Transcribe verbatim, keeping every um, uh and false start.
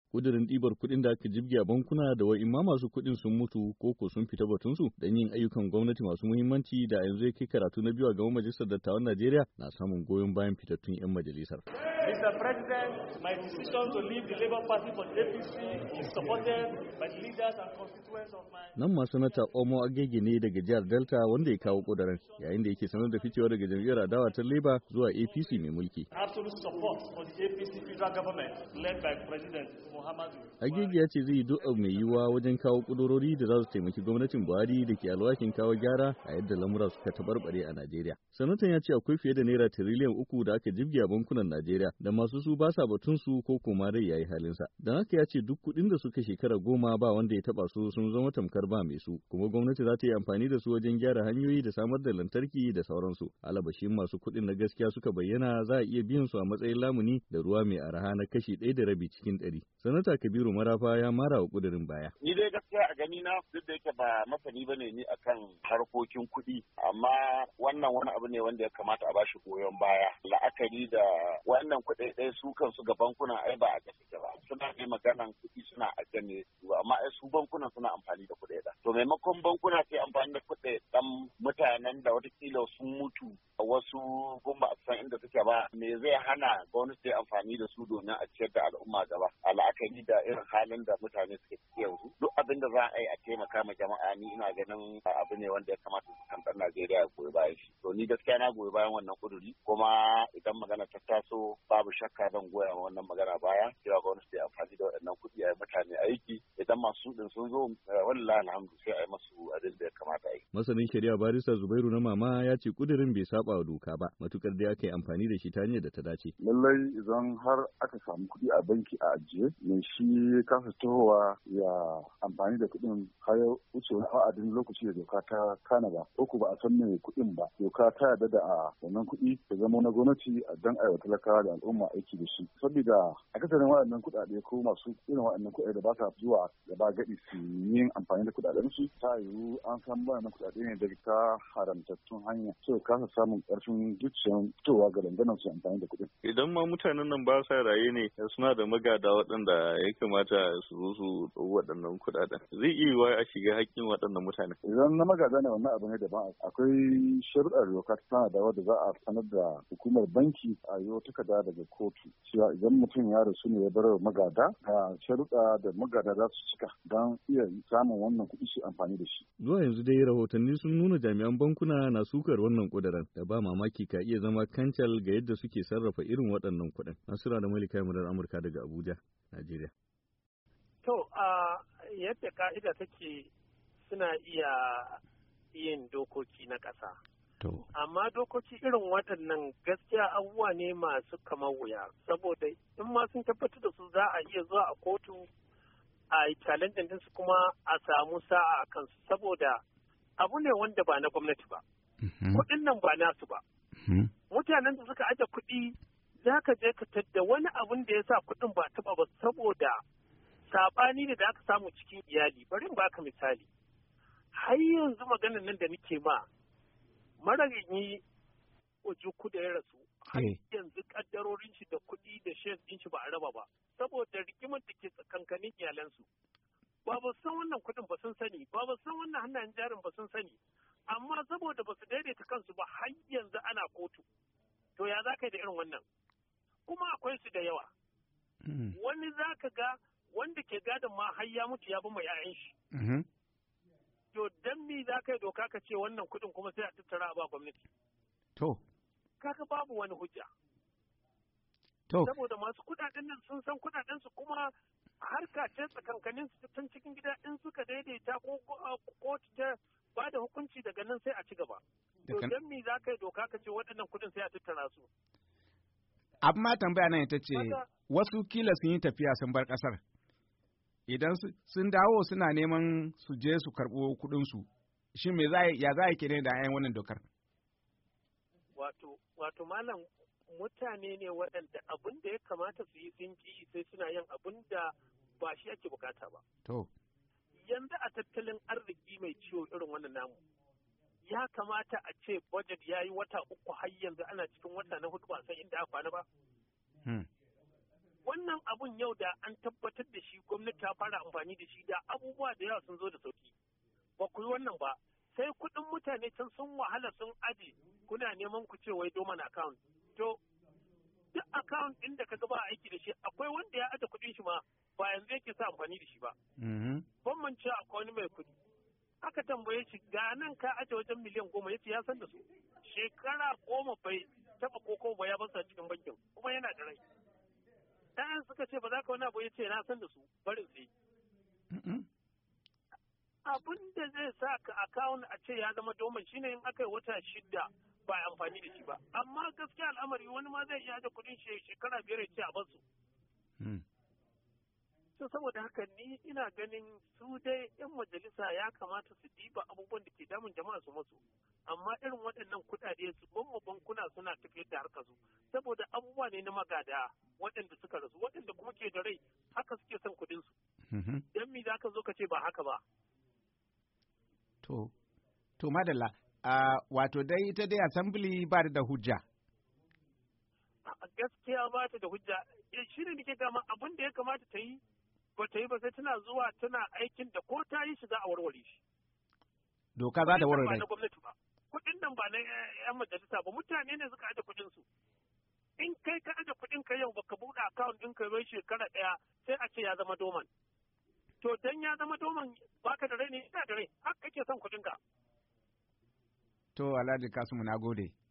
Kudirin ɗibar kuɗin da aka jibge a bankuna da wa'in ma masu kuɗin sun mutu ko ko sun fita batunsu don yin ayyukan gwamnati masu muhimmanci da yanzu ya kai karatu na biyu a gaban majalisar dattawan Najeriya na samun goyon bayan fitattun 'yan majalisar. Mister President, my decision to leave the Labour Party for the A P C is supported by the leaders and constituents of my... Nan ma sanata Omo Agege ne daga jihar Delta wanda ya kawo kudirin yayin da yake sanar da ficewa daga jam'iyyar adawa ta Labour zuwa A P C mai mulki. Absolute support for the A P C federal government led by President Muhammadu. Agege ya ce zai yi duk abu mai yiwuwa wajen kawo kudurori da za su taimaki gwamnatin Buhari da ke alwakin kawo gyara a yadda lamura suka tabarbare a Najeriya. Sanatan ya ce akwai fiye da naira tiriliyan uku da aka jibge a bankunan Najeriya da masu su ba sa batun su ko kuma rai yayi halinsa. Don haka ya ce duk kuɗin da suka shekara goma ba wanda ya taba su sun zama tamkar ba mai su, kuma gwamnati za ta yi amfani da su wajen gyara hanyoyi da samar da lantarki da sauransu. Alabashin masu kuɗin na gaskiya suka bayyana za a iya biyan su a matsayin lamuni da ruwa mai araha na kashi ɗaya da rabi cikin ɗari. Sanata Kabiru Marafa ya mara wa ƙudurin baya. Ni dai gaskiya a gani na duk da yake ba masani bane ni akan harkokin kuɗi, amma wannan wani abu ne wanda ya kamata a bashi goyon baya. La'akari da wannan kuɗi ɗaya su kansu ga bankuna ai ba a gaske ba. Suna ne maganan kuɗi suna a gane su, amma ai su bankunan suna amfani da kuɗi ɗaya. To maimakon bankuna sai amfani da kuɗi ɗan mutanen da watakila sun mutu wasu kuma a san inda suke ba, me zai hana gwamnati ta amfani da su domin a ciyar da al'umma gaba. A la'akari da irin halin da mutane suke ciki yanzu, duk abin da za a yi a taimaka ma jama'a ni ina ganin abu ne wanda ya kamata su kan ɗan Najeriya ya goyi bayan shi. To ni gaskiya na goyi bayan wannan kuduri, kuma idan magana ta taso babu shakka zan goya ma wannan magana baya cewa gwamnati ta amfani da waɗannan kuɗi a yi mutane aiki. Idan masu ɗin sun zo wallahi alhamdu sai a yi masu abin da ya kamata a yi. Masanin shari'a barista Zubairu na Mama ya ce kudirin bai saba wa doka ba, matukar da aka yi amfani da shi ta hanyar da ta dace. Lallai idan har aka samu kuɗi a banki a ajiye, mai shi kasa tohowa ya amfani da kuɗin har ya wuce wani wa'adin lokaci da doka ta kana ba, ko ba a san mai kuɗin ba. Doka ta yarda da a wannan kuɗi ya zama na gwamnati a dan aiwa talakawa da al'umma aiki da shi. Saboda akasarin waɗannan kuɗaɗe ko masu irin waɗannan kuɗaɗe da ba sa zuwa da ba gaɗi su yin amfani da kuɗaɗen su, ta yiwu an san waɗannan kuɗaɗe ne daga ta haramtattun hanya. So kasa samun ƙarfin zuciyan fitowa ga danganan su amfani da kuɗin. Idan ma mutanen nan ba sa raye ne suna da magada waɗanda ya kamata su zo su ɗau waɗannan kuɗaɗen. Zai iya yiwuwa a shiga haƙƙin waɗannan mutane. Idan na magada ne wannan abu ne daban. Akwai sharuɗar doka ta tana da wadda za a sanar da hukumar banki a yi takarda daga kotu cewa idan mutum ya rasu ne ya bar magada ga sharuɗa da magada za su cika don iya samun wannan kuɗi su amfani da shi. Zuwa yanzu dai rahotanni sun nuna jami'an bankuna na sukar wannan ƙudurin da ba mamaki ka iya zama kancal ga yadda suke sarrafa irin waɗannan kuɗin. Nasira da Malika Murar Amurka daga Abuja, Najeriya. To, a yadda ka'ida take suna iya yin dokoki na ƙasa. To. Amma dokoki irin waɗannan gaskiya abubuwa ne masu kamar wuya, saboda in ma sun tabbatar da su za a iya zuwa a kotu a yi challenge din su kuma a samu sa'a a kansu, saboda abu ne wanda ba na gwamnati ba. Kuɗin nan ba nasu ba. Mutanen da suka aje kuɗi za ka je ka tadda wani abun da ya sa kuɗin ba taɓa ba saboda saɓani ne da aka samu cikin iyali. Bari in baka misali. Har yanzu maganar nan da nake ma maragin Ojukwu da ya rasu, har yanzu kaddarorin shi da kuɗi da shares ɗin shi ba a raba ba, saboda rigimar da ke tsakankanin iyalansu. Ba ba san wannan kuɗin ba sun sani, ba ba san wannan hannayen jarin ba sun sani, amma saboda ba su daidaita kansu ba har yanzu ana kotu. To ya za ka yi da irin wannan? Kuma akwai su da yawa. Wani za ka ga wanda ke gadon ma har ya mutu ya bi mai 'ya'yan shi. To dan me za ka yi doka ka ce wannan kuɗin kuma sai a tattara a ba gwamnati? To. Kaga babu wani hujja. To. Saboda masu kuɗaɗen nan sun san kuɗaɗen su kuma harka ce tsakankanin su tun cikin gida in suka daidaita ko kotu ta ba da hukunci daga nan sai a ci gaba. To dan me za ka yi doka ka ce waɗannan kuɗin sai a tattara su? Amma tambaya nan ita ce wasu kila sun yi tafiya sun bar ƙasar. Idan sun dawo suna neman su je su karɓo kuɗinsu, shi me za ya za a kire da ayan wannan dokar? Wato, wato malam mutane ne waɗanda abin da ya kamata su yi sun ki sai suna yin abin da ba shi ake bukata ba. To. Yanzu a tattalin arziki mai ciwo irin wannan namu, ya kamata a ce budget ya yi wata uku har yanzu ana cikin wata na hudu ba san inda aka kwana ba. Hmm. Wannan abun yau da an tabbatar da fara amfani da shi da abubuwa da yawa sun zo da sauki. Ba ku yi wannan ba. Sai kuɗin mutane can sun wahala sun aje kuna neman ku ce wai doman account. To duk account ɗin da ka ga ba aiki da shi akwai wanda ya aje kuɗin shi ma ba yanzu yake sa amfani da shi ba. Ban mance akwai wani mai kuɗi. Aka tambaye shi ga nan ka aje wajen miliyan goma yace ya san da su. Shekara goma bai taɓa koko ba ya basa cikin bankin kuma yana da rai. Ɗayan suka ce ba za ka wani abu ya ce na san da su barin sai. Abin da zai sa ka akawun a ce ya zama domin shine in aka yi wata shida ba amfani da shi ba. Amma gaskiya al'amari wani ma zai iya da kuɗin shekara biyar ya ce a basu. So saboda haka ni ina ganin su dai 'yan majalisa ya kamata su diba abubuwan da ke damun jama'a su masu. Amma irin waɗannan kuɗaɗe su bamma bankuna suna tafiyar da harkar su saboda abubuwa ne na magada waɗanda suka rasu waɗanda kuma ke da rai haka suke son kuɗin su. Dan mi za ka zo ka ce ba haka ba. To, to madalla, uh, wato dai ita dai assembly ba da hujja. A gaskiya ba ta da hujja. Shi ne nake gama abin da ya kamata ta yi ba ta yi ba sai tana zuwa tana aikin da ko ta yi shi za a warware shi. Doka za ta warware. Ba na gwamnati ba. Kuɗin nan ba na 'yan majalisa ba mutane ne suka aje kuɗin su. In kai ka aje kuɗin ka yau baka buɗe account ɗin ka bai shekara ɗaya sai a ce ya zama doman. To dan ya zama doman baka da rai ne ina da rai haka kake son kuɗin ka. To Alhaji Kasimu na gode.